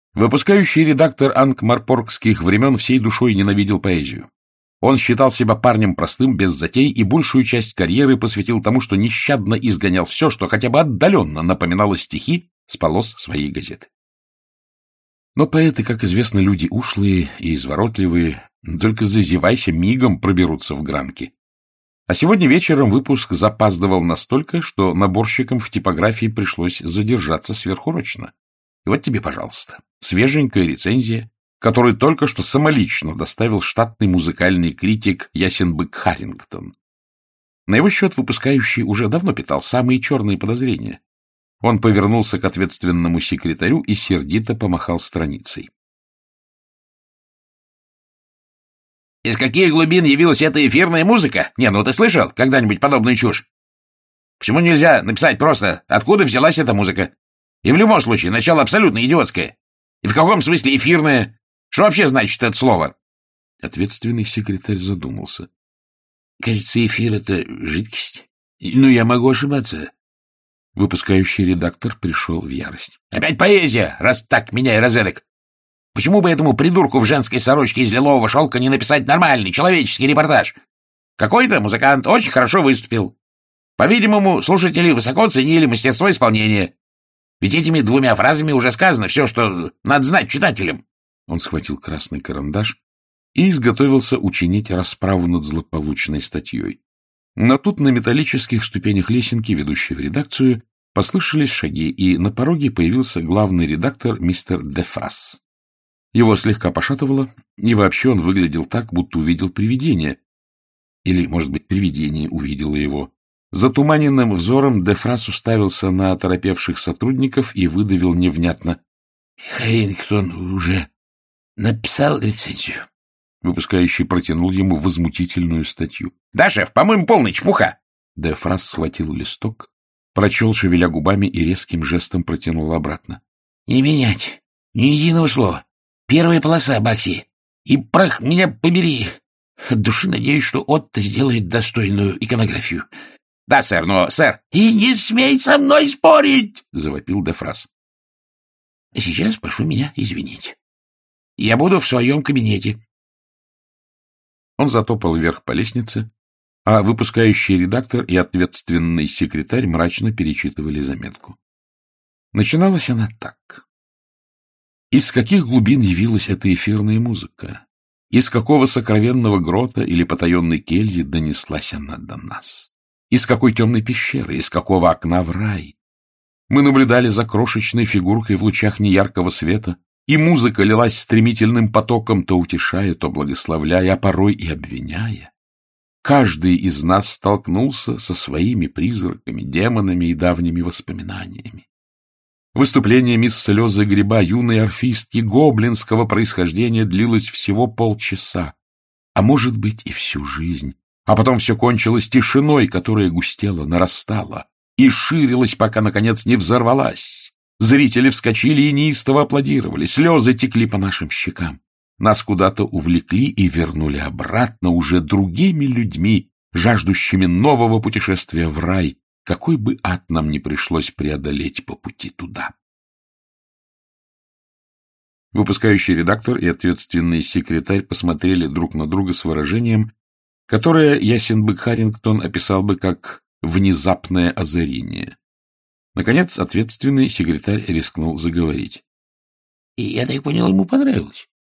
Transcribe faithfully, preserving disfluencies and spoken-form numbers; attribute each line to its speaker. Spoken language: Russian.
Speaker 1: Выпускающий редактор анкмарпоргских времен всей душой ненавидел поэзию. Он считал себя парнем простым, без затей, и большую часть карьеры посвятил тому, что нещадно изгонял все, что хотя бы отдаленно напоминало стихи с полос своей газеты. Но поэты, как известно, люди ушлые и изворотливые, только зазевайся, мигом проберутся в гранки. А сегодня вечером выпуск запаздывал настолько, что наборщикам в типографии пришлось задержаться сверхурочно. И вот тебе, пожалуйста, свеженькая рецензия, которую только что самолично доставил штатный музыкальный критик Ясенбек Харрингтон. На его счет выпускающий уже давно питал самые черные подозрения. Он повернулся к ответственному секретарю и сердито помахал страницей. «Из каких глубин явилась эта эфирная музыка? Не, ну ты слышал когда-нибудь подобную чушь? Почему нельзя написать просто, откуда взялась эта музыка? И в любом случае, начало абсолютно идиотское. И в каком смысле эфирное? Что вообще значит это слово?» Ответственный секретарь задумался. «Кажется, эфир — это жидкость. Ну, я могу ошибаться». Выпускающий редактор пришел в ярость. «Опять поэзия, раз так меня и розедок. Почему бы этому придурку в женской сорочке из лилового шелка не написать нормальный, человеческий репортаж? Какой-то музыкант очень хорошо выступил. По-видимому, слушатели высоко ценили мастерство исполнения. Ведь этими двумя фразами уже сказано все, что надо знать читателям». Он схватил красный карандаш и изготовился учинить расправу над злополучной статьей. Но тут на металлических ступенях лесенки, ведущей в редакцию, послышались шаги, и на пороге появился главный редактор мистер Дефрас. Его слегка пошатывало, и вообще он выглядел так, будто увидел привидение. Или, может быть, привидение увидело его. Затуманенным взором Дефрас уставился на оторопевших сотрудников и выдавил невнятно: «Харрингтон уже написал рецензию». Выпускающий протянул ему возмутительную статью. «Да, шеф, по-моему, полная чепуха». Дефрас схватил листок, прочел, шевеля губами, и резким жестом протянул обратно. «Не менять, ни единого слова. Первая полоса, Бакси. И прах меня побери. От души надеюсь, что Отто сделает достойную иконографию». «Да, сэр, но, сэр...» «И не смей со мной спорить!» — завопил Дефрас. «А сейчас прошу меня извинить. Я буду в своем кабинете». Он затопал вверх по лестнице, а выпускающий редактор и ответственный секретарь мрачно перечитывали заметку. Начиналась она так. Из каких глубин явилась эта эфирная музыка? Из какого сокровенного грота или потаенной кельи донеслась она до нас? Из какой темной пещеры, из какого окна в рай? Мы наблюдали за крошечной фигуркой в лучах неяркого света, и музыка лилась стремительным потоком, то утешая, то благословляя, а порой и обвиняя. Каждый из нас столкнулся со своими призраками, демонами и давними воспоминаниями. Выступление мисс Слезы Гриба, юной орфистки гоблинского происхождения, длилось всего полчаса, а может быть и всю жизнь, а потом все кончилось тишиной, которая густела, нарастала и ширилась, пока, наконец, не взорвалась. Зрители вскочили и неистово аплодировали, слезы текли по нашим щекам. Нас куда-то увлекли и вернули обратно уже другими людьми, жаждущими нового путешествия в рай, какой бы ад нам ни пришлось преодолеть по пути туда. Выпускающий редактор и ответственный секретарь посмотрели друг на друга с выражением, которое Ясенбек Харрингтон описал бы как «внезапное озарение». Наконец, ответственный секретарь рискнул заговорить. — Я так понял, ему понравилось.